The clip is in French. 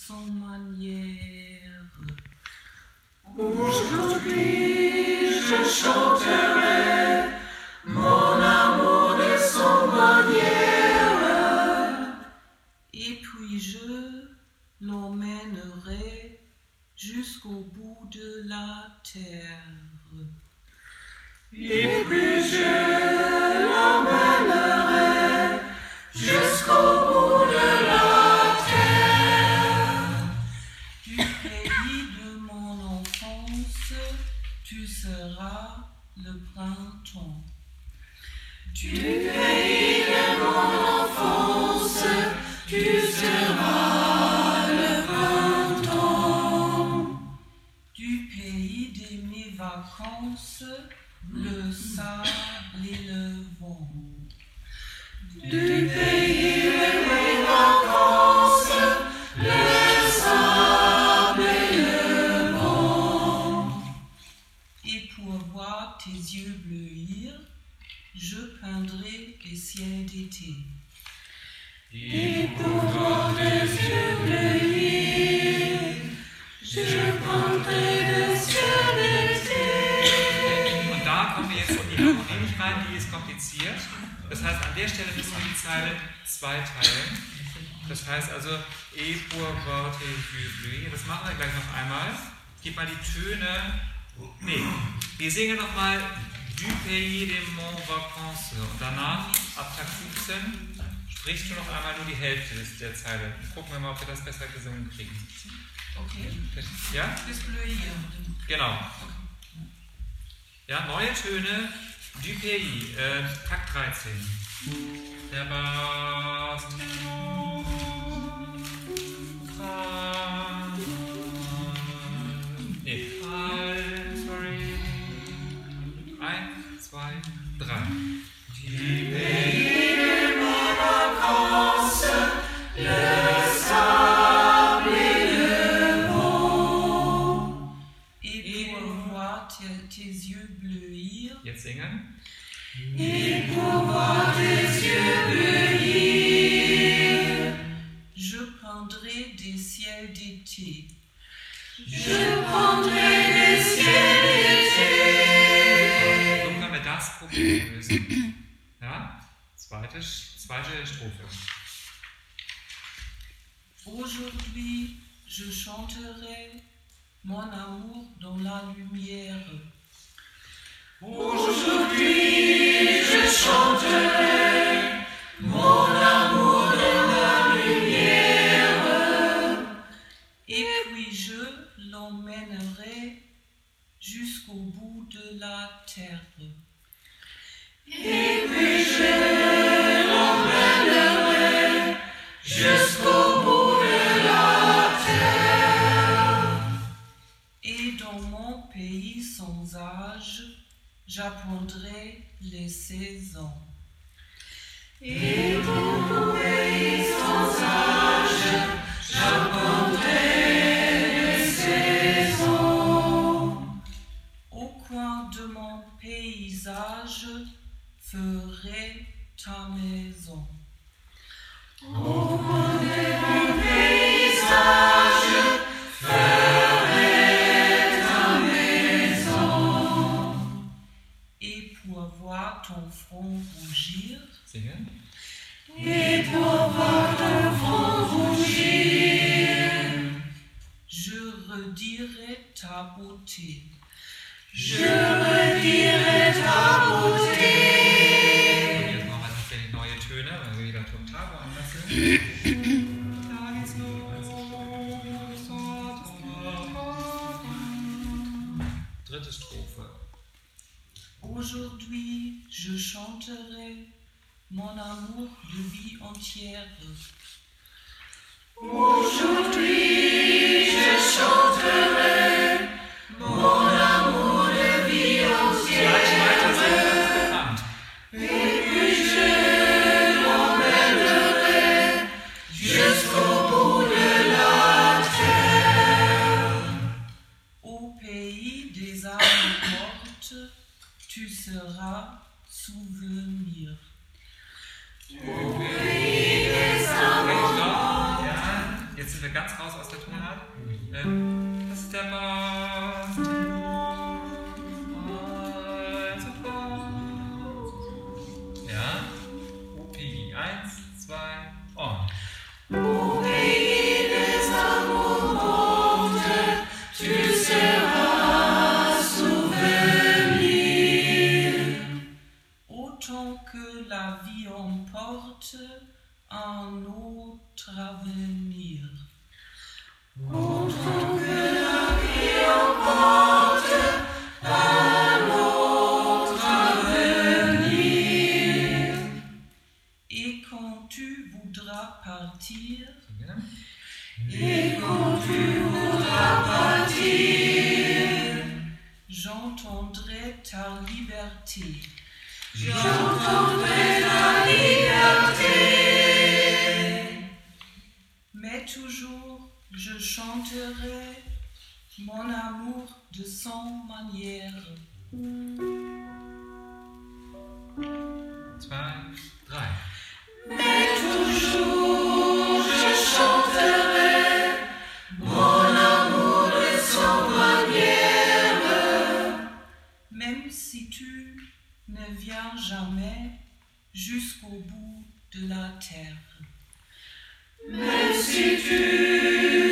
sans manière. Aujourd'hui, je chanterai mon amour de sans manière. Et puis je l'emmènerai jusqu'au bout de la terre. Et puis je l'emmènerai jusqu'au bout de la terre. Du pays de mon enfance, tu seras le printemps. Du pays de mon enfance, tu seras le printemps. Du pays de mes vacances, le sable et le vent. Du pays de mes vacances, le sable et le vent. Et pour voir tes yeux bleuir, je peindrai les ciels d'été. Et pour voir tes yeux bleuir, je peindrai le ciel d'été. Und da kommen wir jetzt in die Harmonie nicht rein, die ist kompliziert. Das heißt, an der Stelle müssen wir die Zeile zweiteilen. Das heißt also, et pour voir tes yeux bleuir. Das machen wir gleich noch einmal. Gib mal die Töne. Nee, wir singen nochmal du pays de mon vacances. Und danach, ab Takt 15, sprichst du noch einmal nur die Hälfte der Zeile. Gucken wir mal, ob wir das besser gesungen kriegen. Okay. Ja? Das bleuir. Genau. Ja, neue Töne, du pays, Takt 13. Der Bass. Nee, sorry. 1, 2, 3. Du pays de mes vacances, le sable et le vent. Et pour voir tes yeux bleuir, Jetzt singen. Et pour voir tes yeux bleuir, je peindrai des ciels d'été. je prendrai les ciels d'été. So können wir das Problem lösen. Ja? Zweite Strophe. Aujourd'hui, je chanterai mon amour dans la lumière. Aujourd'hui, je chanterai mon amour dans la lumière. Et puis je l'emmènerai jusqu'au bout de la terre. Et puis je l'emmènerai jusqu'au bout de la terre. Et dans mon pays sans âge, j'apprendrai les saisons. Et pour mon pays sans âge, j'apprendrai les saisons. Au coin de mon paysage, ferai ta maison. Au coin de mon paysage, ferai ta maison. Et pour voir ton front rougir, Singen. Et pour voir ton front rougir, je redirai ta beauté. je redirai ta beauté. Jetzt machen wir tatsächlich neue Töne, weil wir wieder total woanders sind. Dritte Strophe. Aujourd'hui, je chanterai mon amour de vie entière. Aujourd'hui, je chanterai mon amour de vie entière. Weiter singen, das ist bekannt. Et puis je l'emmènerai jusqu'au bout de la terre. Au pays des âmes mortes, tu seras souvenir. Au pays des âmes Okay, stopp. Ja, jetzt sind wir ganz raus aus der zu tun hat. Das ist der Bass. Ja. UPI 1, 2 und. Autant que la vie emporte un autre avenir. Autant que la vie emporte un autre avenir. Et quand tu voudras partir, Et quand tu voudras partir, j'entendrai ta liberté. J'entendrai la liberté. Mais toujours je chanterai mon amour de sans manière. 2, 3. Mais toujours je chanterai mon amour de sans manière. Même si tu ne viens jamais jusqu'au bout de la terre. Même si tu